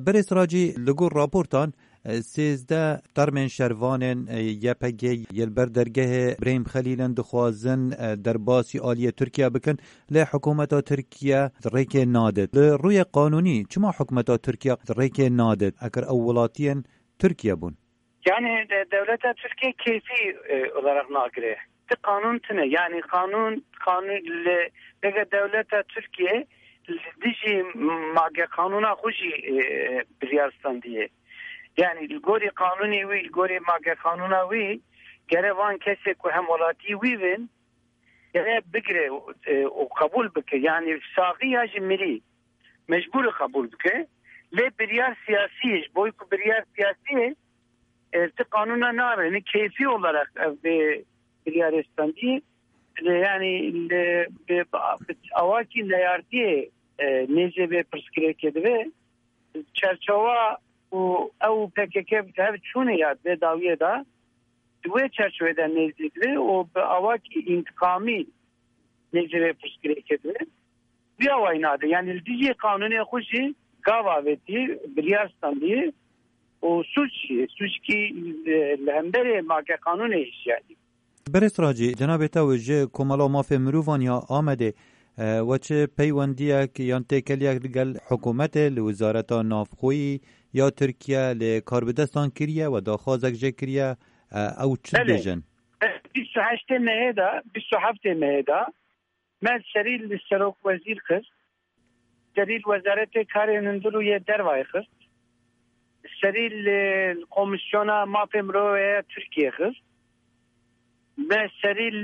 برس راجی لگور راپورتان 13 ترمن شروانن یپگی یلبر درگه بریم خلیلن دخوازن در باسی آلی ترکیه بکن لی حکومت ترکیه ریک نادد روی قانونی چما حکومت ترکیه ریک نادد اگر اولاتین ترکیه بون yani devlet Türkiye keyfi olarak nagire. Kanun tine yani kanun le devlet Türkiye diji mage kanuna hoji biryastan diye. Yani gori kanuni vi gori mage kanuna vi gerevan kese ku hem olati vivin gere bigre o kabul bike yani sagiya jimri mecbur kabul bike le biryar siyasi boy ku biryar siyasi kanuna nare keyfi olarak biryar diye yani avaki layardiye nece ve preskreket ve çerçeva o ev PKK hep şunu ya ve daviye da dua çerçeveden nezdikleri o avaki intikami nece ve preskreket ve bir avaynadı yani diye kanuni hoşi gava veti biryar diye o suç ki lehembere maka kanuni iş yani. برس راجی جناب توجه کمالا مافی مروفان یا آمده و چه پیوندیه که یان تکلیه لگل حکومت لوزارت نافخوی یا ترکیه لکاربدستان کریه و داخوازک جه کریه او چه دیجن؟ 28 مهدا من سریل لسروک وزیر خست سریل وزارت کار نندلو یه دروای خست سریل komisyona مافی مروفه ترکیه خست meseri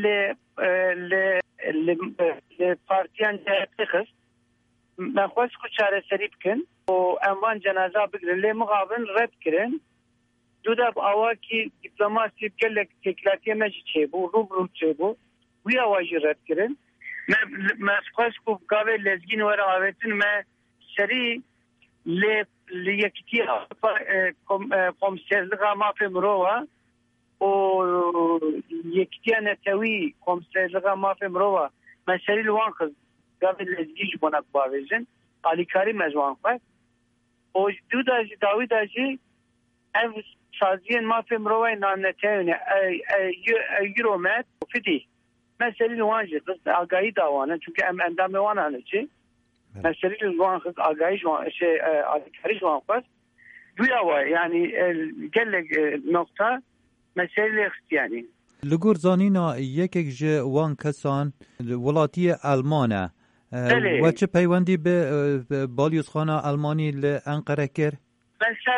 le partiyan cehetiz ben xwes ku çareserî bikin o envan cenaza bigrin lê mixabin red kirin du da awakî diplomasî gelek teklatiye me jî çêbû rûbirû çêbû wî awa jî red kirin me xwes ku gavê lezgîn were avêtin me serî lê yekîtiya komiserliğa mafê mirova o yektiya netawi komiserliğa mafê mirova meselî li wan xiz gavê lezgî ji bonak bavêjin alîkarî me ji wan xwe o du da jî dawî da jî ev saziyên mafê mirovayê naneteyne Euromed fidî meselî li wan jî xiz agahî da wan çünkü em endamê wan hene çi meselî li wan xiz agahî ji wan alîkarî ji wan xwest duya wa yani gelek nokta mesele yani. لگور زانینا یکیک جه وان کسان ولاتی آلمانه و چه پیوندی به بالیوزخانه آلمانی لانقره کرد؟ مثلا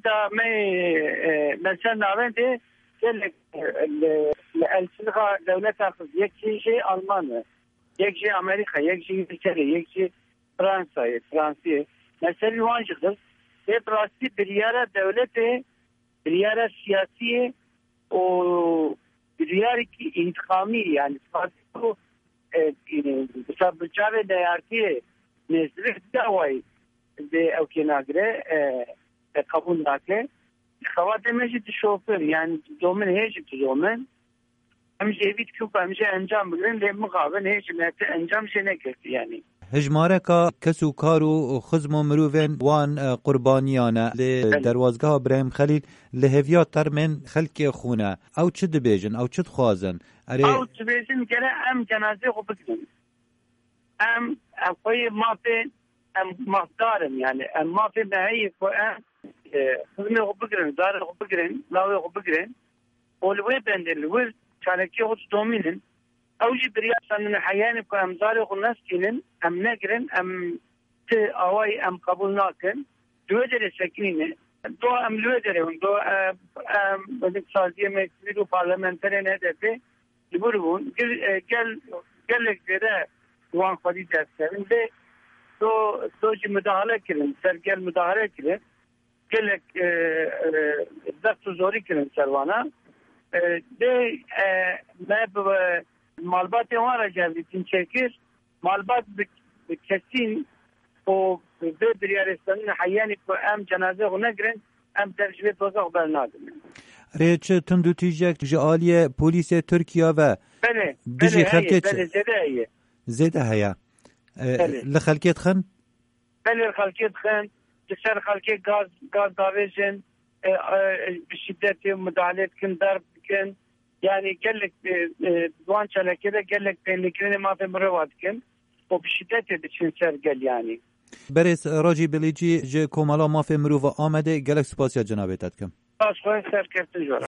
ناوند گلک السلخه دولت اخذ یکی جه آلمانه یک جه امریکا یک جه انگلترا یک جه فرانسیه مثلا وانجه خد به براستی بریاره دولت بریاره سیاسیه o riyari ki intikami yani bu sabıcave değerli nezle davayı de evkenagre kabul nakle havada mecid şoför yani domen hecip domen hem jevit ki hem enjam bilen de mukavel hecimete enjam şene kerti yani هجمارکا کسو کارو خزم و مروفن وان قربانیانه لدروازگاه ابراهیم خلیل لهویا ترمن خلق خونه او چه دبیجن او چه خوازن او چه دبیجن گره ام جنازه خو بگیرن ام اقوی مافی ام مقدارم yani ام مافی بهایی خو ام خزمه خو بگیرن داره خو بگیرن لاوی خو بگیرن اولوی بندرلوی چالکی خود دومینن اوجي برياسن من حياني كم زاري خناستين ام نجرن ام ت اواي ام قبول ناكن دوجر سكينه دو ام لودر دو بدك سازيه مكتبو parlamenter ne dedi liburgun gel gele duan fadi derslerinde doji müdahale kirin sergel müdahale kirin gelek daftu zori kirin servana de me malbat var acaba çekir malbat kesin o bir yeristanın hayani ko am cenaze onagren am tercih toza habernadım. Reç tundu tijek jaliye polis Türkiye ve biji xalket zede haya le xalket xan bele xalket xan بسر خلقی گاز داویجن به شدت مداخلت کن درب کن yani gellik duan çalakede gellik penliklerini mafya mırvat kın o bir şiddet için sergel yani. Beres Raci Bilici je komala mafya mırva amede gelek spasya cenabet etkim. Başkoy serkeftin jora.